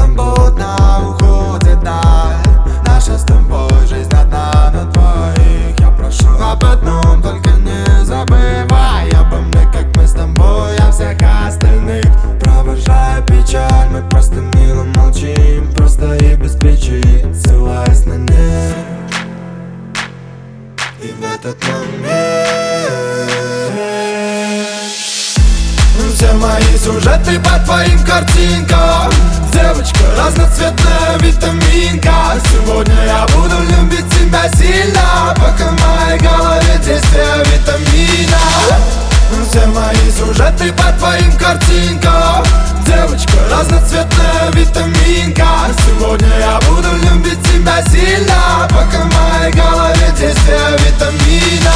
будто уходит даль. Наша с тобой жизнь одна на двоих. Я прошу об одном, только не забывай обо мне, как мы с тобой о всех остальных. Провожая печаль, мы просто мило молчим, просто и без причин, ссылаясь на них. И в этот момент все мои сюжеты по твоим картинкам. Девочка разноцветная витаминка. Сегодня я буду любить тебя сильно, пока в моей голове действие витамина. Все мои сюжеты по твоим картинкам. Девочка разноцветная витаминка. Сегодня я буду любить тебя сильно, пока в моей голове действие витамина.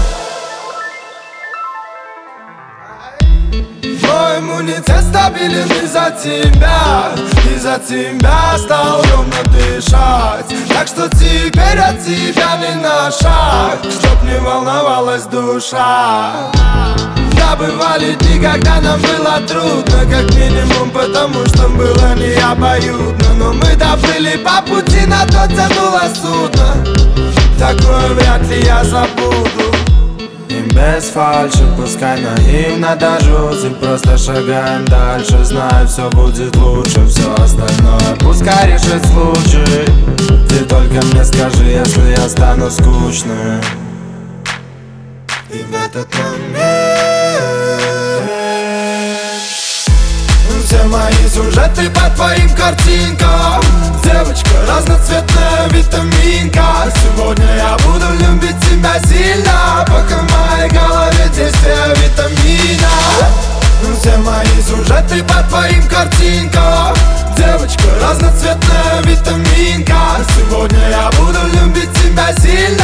Мой иммунитет стабилен из-за тебя. Из-за тебя стал ровно дышать. Так что теперь от тебя не на шаг, чтоб не волновалась душа. Да, бывали дни, когда нам было трудно, как минимум потому, что было не обоюдно. Но мы доплыли по пути, на то тянуло судно. Такое вряд ли я забуду. И без фальши, пускай наивно до жути, просто шагаем дальше, знаю, все будет лучше. Все остальное пускай решит случай. Ты только мне скажи, если я стану скучным. И в этот момент все мои сюжеты по твоим картинкам. Девочка разноцветная витаминка. Сегодня я буду любить тебя сильно, пока в моей голове действие витамина. Все мои сюжеты по твоим картинкам. Девочка разноцветная витаминка. Сегодня я буду любить тебя сильно,